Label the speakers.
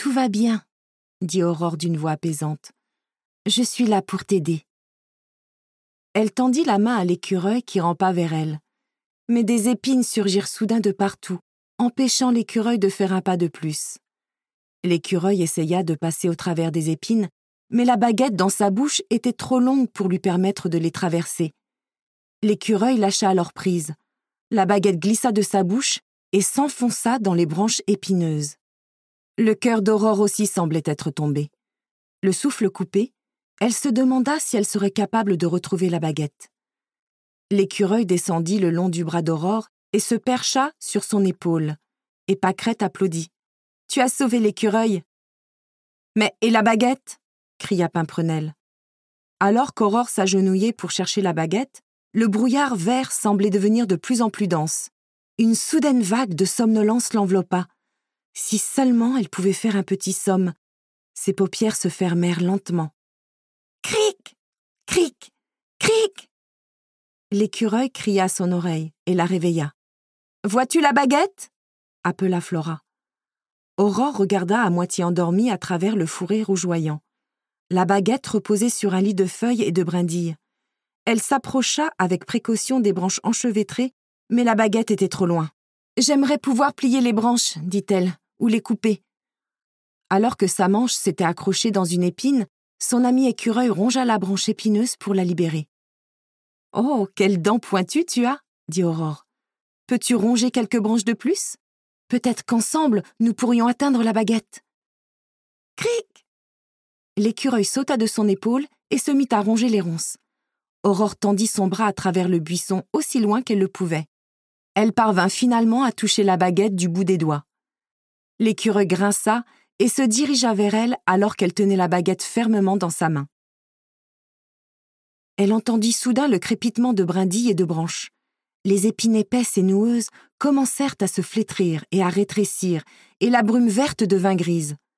Speaker 1: Tout va bien, dit Aurore d'une voix apaisante. Je suis là pour t'aider. Elle tendit la main à l'écureuil qui rampa vers elle. Mais des épines surgirent soudain de partout, empêchant l'écureuil de faire un pas de plus. L'écureuil essaya de passer au travers des épines, mais la baguette dans sa bouche était trop longue pour lui permettre de les traverser. L'écureuil lâcha alors prise. La baguette glissa de sa bouche et s'enfonça dans les branches épineuses. Le cœur d'Aurore aussi semblait être tombé. Le souffle coupé, elle se demanda si elle serait capable de retrouver la baguette. L'écureuil descendit le long du bras d'Aurore et se percha sur son épaule. Et Pâquerette applaudit. « Tu as sauvé l'écureuil !»« Mais et la baguette ?» cria Pimprenelle. Alors qu'Aurore s'agenouillait pour chercher la baguette, le brouillard vert semblait devenir de plus en plus dense. Une soudaine vague de somnolence l'enveloppa. Si seulement elle pouvait faire un petit somme. Ses paupières se fermèrent lentement. Cric! Cric! Cric! L'écureuil cria à son oreille et la réveilla. « Vois-tu la baguette ?» appela Flora. Aurore regarda à moitié endormie à travers le fourré rougeoyant. La baguette reposait sur un lit de feuilles et de brindilles. Elle s'approcha avec précaution des branches enchevêtrées, mais la baguette était trop loin. « J'aimerais pouvoir plier les branches, dit-elle, ou les couper. » Alors que sa manche s'était accrochée dans une épine, son ami écureuil rongea la branche épineuse pour la libérer. « Oh, quelles dents pointues tu as !» dit Aurore. « Peux-tu ronger quelques branches de plus ? Peut-être qu'ensemble, nous pourrions atteindre la baguette. » Cric ! L'écureuil sauta de son épaule et se mit à ronger les ronces. Aurore tendit son bras à travers le buisson aussi loin qu'elle le pouvait. Elle parvint finalement à toucher la baguette du bout des doigts. L'écureuil grinça et se dirigea vers elle alors qu'elle tenait la baguette fermement dans sa main. Elle entendit soudain le crépitement de brindilles et de branches. Les épines épaisses et noueuses commencèrent à se flétrir et à rétrécir, et la brume verte devint grise.